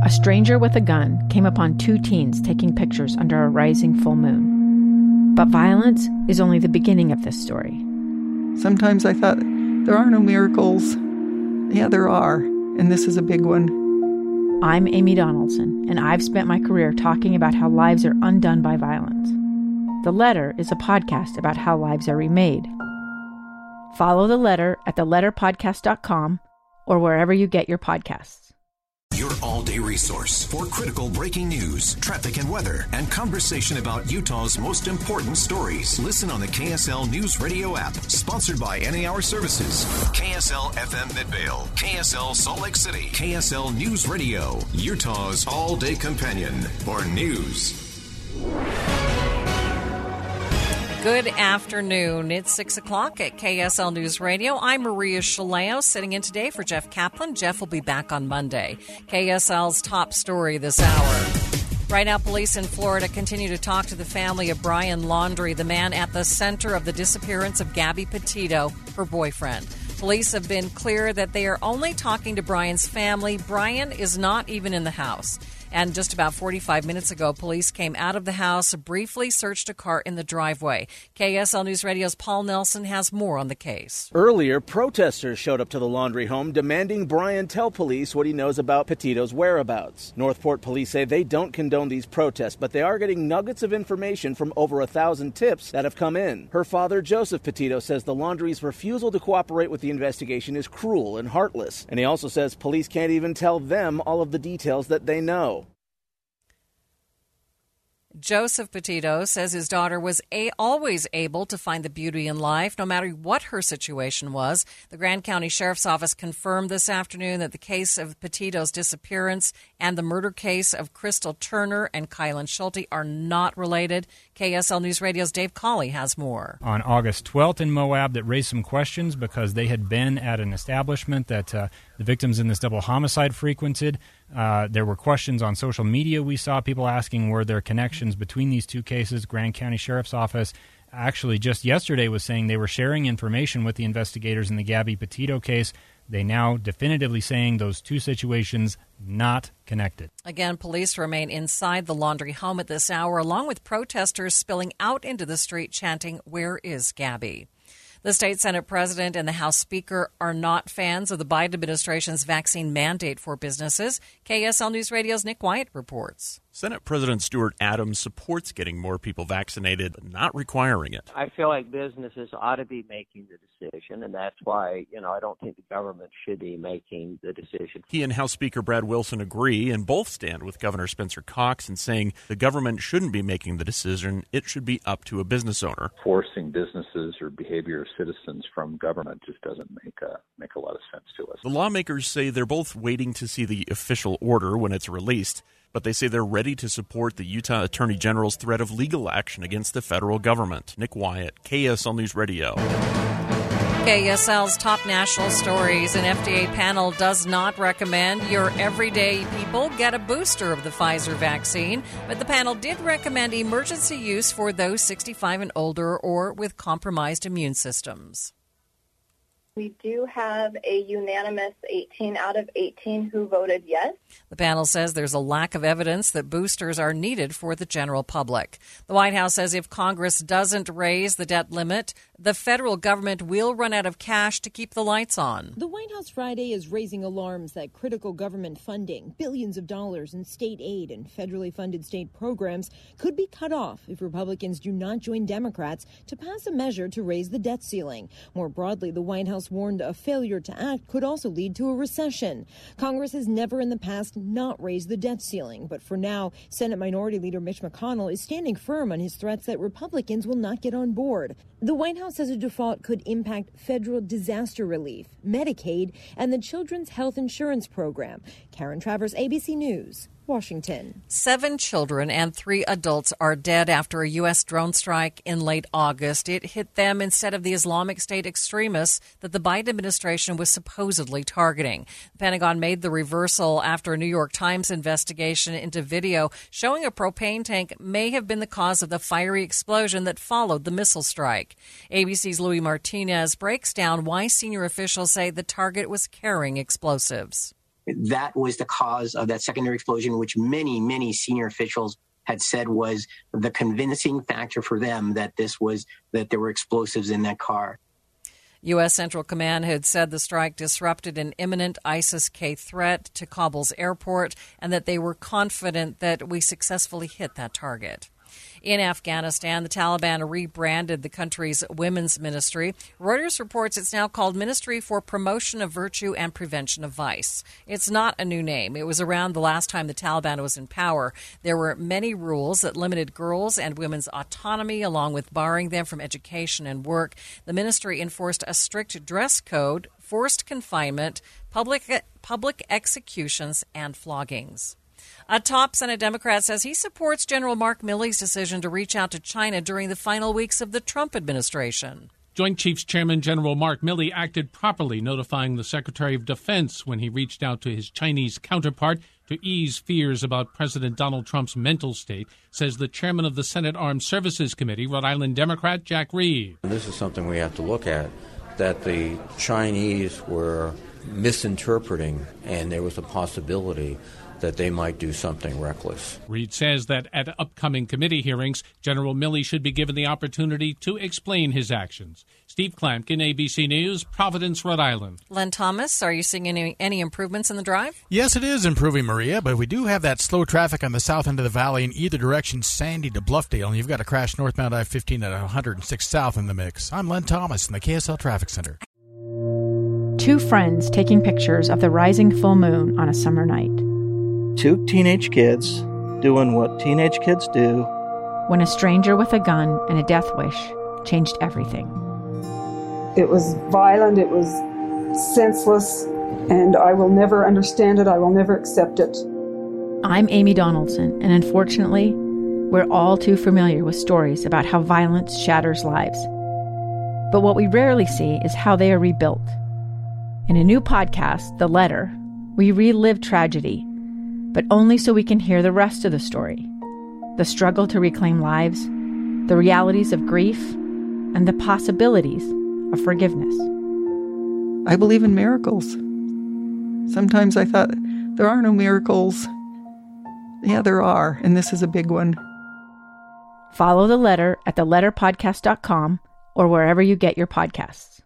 a stranger with a gun came upon two teens taking pictures under a rising full moon. But violence is only the beginning of this story. Sometimes I thought, there are no miracles. Yeah, there are, and this is a big one. I'm Amy Donaldson, and I've spent my career talking about how lives are undone by violence. The Letter is a podcast about how lives are remade. Follow The Letter at theletterpodcast.com or wherever you get your podcasts. Your all-day resource for critical breaking news, traffic and weather, and conversation about Utah's most important stories. Listen on the KSL News Radio app, sponsored by Any Hour Services, KSL FM Midvale, KSL Salt Lake City, KSL News Radio, Utah's all-day companion for news. Good afternoon. It's 6 o'clock at KSL News Radio. I'm Maria Shaleo, sitting in today for Jeff Kaplan. Jeff will be back on Monday. KSL's top story this hour. Right now, police in Florida continue to talk to the family of Brian Laundrie, the man at the center of the disappearance of Gabby Petito, her boyfriend. Police have been clear that they are only talking to Brian's family. Brian is not even in the house. And just about 45 minutes ago, police came out of the house, briefly searched a car in the driveway. KSL News Radio's Paul Nelson has more on the case. Earlier, protesters showed up to the Laundrie home demanding Brian tell police what he knows about Petito's whereabouts. Northport police say they don't condone these protests, but they are getting nuggets of information from over 1,000 tips that have come in. Her father, Joseph Petito, says the Laundrie's refusal to cooperate with the investigation is cruel and heartless. And he also says police can't even tell them all of the details that they know. Joseph Petito says his daughter was always able to find the beauty in life, no matter what her situation was. The Grand County Sheriff's Office confirmed this afternoon that the case of Petito's disappearance and the murder case of Crystal Turner and Kylan Schulte are not related. KSL News Radio's Dave Cawley has more. On August 12th in Moab, that raised some questions because they had been at an establishment that the victims in this double homicide frequented. There were questions on social media. We saw people asking were there connections between these two cases. Grand County Sheriff's Office actually just yesterday was saying they were sharing information with the investigators in the Gabby Petito case. They now definitively saying those two situations not connected. Again, police remain inside the Laundrie home at this hour, along with protesters spilling out into the street chanting, "Where is Gabby?" The state Senate president and the House Speaker are not fans of the Biden administration's vaccine mandate for businesses. KSL News Radio's Nick Wyatt reports. Senate President Stuart Adams supports getting more people vaccinated, but not requiring it. I feel like businesses ought to be making the decision, and that's why, I don't think the government should be making the decision. He and House Speaker Brad Wilson agree and both stand with Governor Spencer Cox in saying the government shouldn't be making the decision. It should be up to a business owner. Forcing businesses or behavior of citizens from government just doesn't make a lot of sense to us. The lawmakers say they're both waiting to see the official order when it's released, but they say they're ready to support the Utah Attorney General's threat of legal action against the federal government. Nick Wyatt, KSL News Radio. KSL's top national stories. An FDA panel does not recommend your everyday people get a booster of the Pfizer vaccine, but the panel did recommend emergency use for those 65 and older or with compromised immune systems. We do have a unanimous 18 out of 18 who voted yes. The panel says there's a lack of evidence that boosters are needed for the general public. The White House says if Congress doesn't raise the debt limit, the federal government will run out of cash to keep the lights on. The White House Friday is raising alarms that critical government funding, billions of dollars in state aid and federally funded state programs, could be cut off if Republicans do not join Democrats to pass a measure to raise the debt ceiling. More broadly, the White House warned a failure to act could also lead to a recession. Congress has never in the past not raised the debt ceiling, but for now, Senate Minority Leader Mitch McConnell is standing firm on his threats that Republicans will not get on board. The White House says a default could impact federal disaster relief, Medicaid, and the Children's Health Insurance Program. Karen Travers, ABC News, Washington. 7 children and 3 adults are dead after a U.S. drone strike in late August. It hit them instead of the Islamic State extremists that the Biden administration was supposedly targeting. The Pentagon made the reversal after a New York Times investigation into video showing a propane tank may have been the cause of the fiery explosion that followed the missile strike. ABC's Louis Martinez breaks down why senior officials say the target was carrying explosives. that was the cause of that secondary explosion, which many, many senior officials had said was the convincing factor for them that there were explosives in that car. U.S. Central Command had said the strike disrupted an imminent ISIS-K threat to Kabul's airport and that they were confident that we successfully hit that target. In Afghanistan, the Taliban rebranded the country's women's ministry. Reuters reports it's now called Ministry for Promotion of Virtue and Prevention of Vice. It's not a new name. It was around the last time the Taliban was in power. There were many rules that limited girls' and women's autonomy, along with barring them from education and work. The ministry enforced a strict dress code, forced confinement, public executions, and floggings. A top Senate Democrat says he supports General Mark Milley's decision to reach out to China during the final weeks of the Trump administration. Joint Chiefs Chairman General Mark Milley acted properly, notifying the Secretary of Defense when he reached out to his Chinese counterpart to ease fears about President Donald Trump's mental state, says the chairman of the Senate Armed Services Committee, Rhode Island Democrat Jack Reed. This is something we have to look at, that the Chinese were misinterpreting, and there was a possibility that they might do something reckless. Reed says that at upcoming committee hearings, General Milley should be given the opportunity to explain his actions. Steve Klampkin, ABC News, Providence, Rhode Island. Len Thomas, are you seeing any improvements in the drive? Yes, it is improving, Maria, but we do have that slow traffic on the south end of the valley in either direction, Sandy to Bluffdale, and you've got a crash northbound I-15 at 106 South in the mix. I'm Len Thomas in the KSL Traffic Center. Two friends taking pictures of the rising full moon on a summer night. Two teenage kids doing what teenage kids do. When a stranger with a gun and a death wish changed everything. It was violent, it was senseless, and I will never understand it, I will never accept it. I'm Amy Donaldson, and unfortunately, we're all too familiar with stories about how violence shatters lives. But what we rarely see is how they are rebuilt. In a new podcast, The Letter, we relive tragedy, but only so we can hear the rest of the story. The struggle to reclaim lives, the realities of grief, and the possibilities of forgiveness. I believe in miracles. Sometimes I thought, there are no miracles. Yeah, there are, and this is a big one. Follow The Letter at theletterpodcast.com or wherever you get your podcasts.